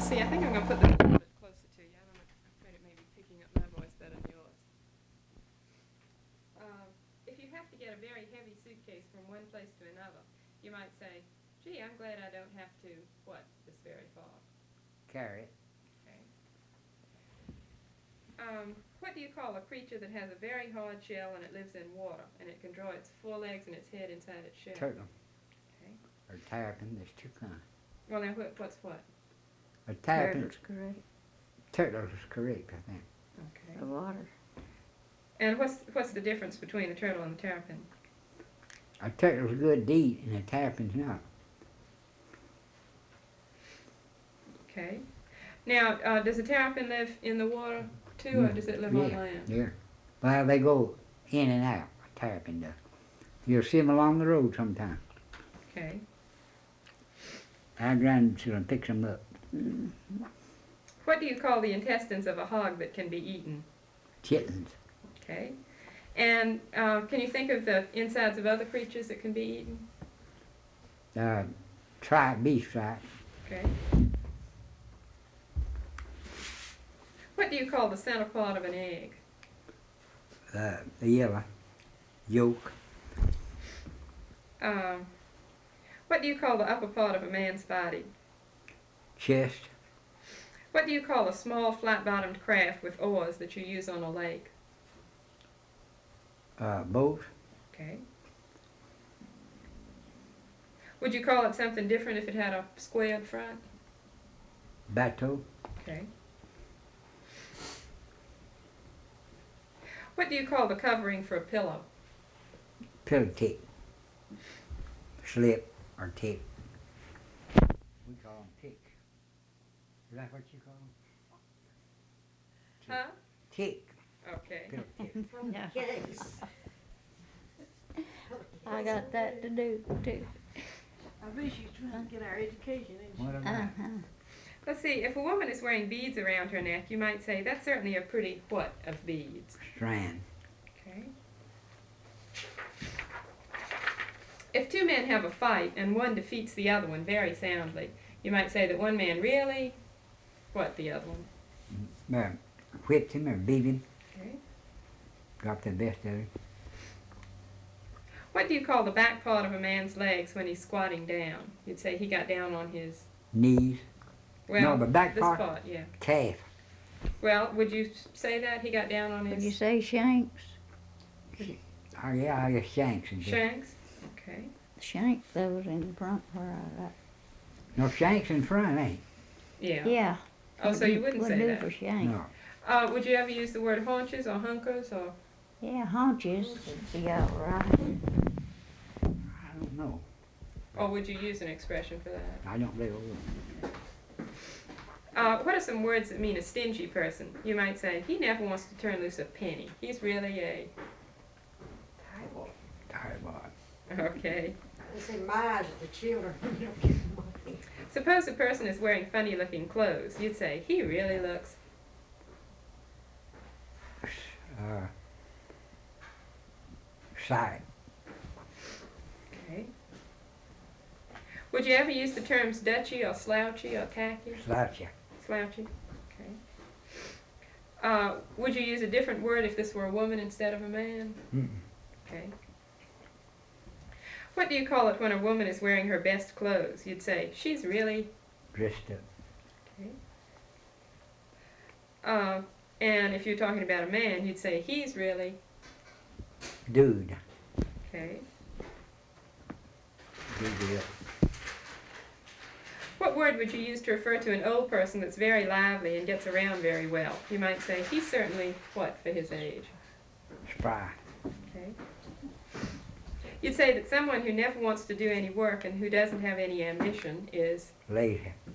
See, I think I'm going to put them a little bit closer to you. I'm afraid it may be picking up my voice better than yours. If you have to get a very heavy suitcase from one place to another, you might say, gee, I'm glad I don't have to, what, this very far? Carry it. Okay. What do you call a creature that has a very hard shell and it lives in water, and it can draw its forelegs and its head inside its shell? Turtle. Okay. Or terrapin, there's two kinds. Well, now, what's what? A terrapin. Turtle's correct. Turtle is correct, I think. Okay. The water. And what's the difference between the turtle and the terrapin? A turtle's good to eat, and a terrapin's not. Okay. Now, does the terrapin live in the water too, or does it live on land? Yeah. Well, they go in and out. A terrapin does. You'll see them along the road sometime. Okay. Our grandchildren picks them up. Mm. What do you call the intestines of a hog that can be eaten? Chitlins. Okay. And can you think of the insides of other creatures that can be eaten? Beef tripe. Okay. What do you call the center part of an egg? The yellow yolk. What do you call the upper part of a man's body? Chest. What do you call a small flat-bottomed craft with oars that you use on a lake? Boat. Okay. Would you call it something different if it had a squared front? Bateau. Okay. What do you call the covering for a pillow? Pillow tick. Slip or tick. We call them tick. Is that what you call them? Huh? Tick. Okay. Pillow tick. Yeah. Yes. I got that to do too. I bet she's trying to get our education, isn't she? What about Uh-huh. Let's see, if a woman is wearing beads around her neck, you might say, that's certainly a pretty what of beads? strand? Okay. If two men have a fight and one defeats the other one very soundly, you might say that one man really, what the other one? Whipped him or beat him. Okay. Got the best of him. What do you call the back part of a man's legs when he's squatting down? You'd say he got down on his, Knees. well, No, the back this part? part, yeah. Calf. Well, would you say that? He got down on Would you his say shanks? Oh yeah, I guess shanks. And shanks? Okay. Shank those in front where I got. no shanks in front, ain't? Yeah. Yeah. Oh, so you wouldn't say do that. for shank. No. Would you ever use the word haunches or hunkers or? Yeah, haunches would be all right. I don't know. Or would you use an expression for that? I don't really know. What are some words that mean a stingy person? You might say, he never wants to turn loose a penny. He's really a... Tired boy. Okay. They say Maj at the children. You don't give them money. Suppose a person is wearing funny-looking clothes. You'd say, he really looks... Sight. Okay. Would you ever use the terms dutchy or slouchy or tacky? Slouchy. Slouchy. Okay. Would you use a different word if this were a woman instead of a man? Mm-mm. Okay. What do you call it when a woman is wearing her best clothes? You'd say, she's really... Dressed up. Okay. And if you're talking about a man, you'd say, he's really... Dude. Okay. Dude up. What word would you use to refer to an old person that's very lively and gets around very well? You might say, he's certainly, what, for his age? Spry. Okay. You'd say that someone who never wants to do any work and who doesn't have any ambition is... Lazy.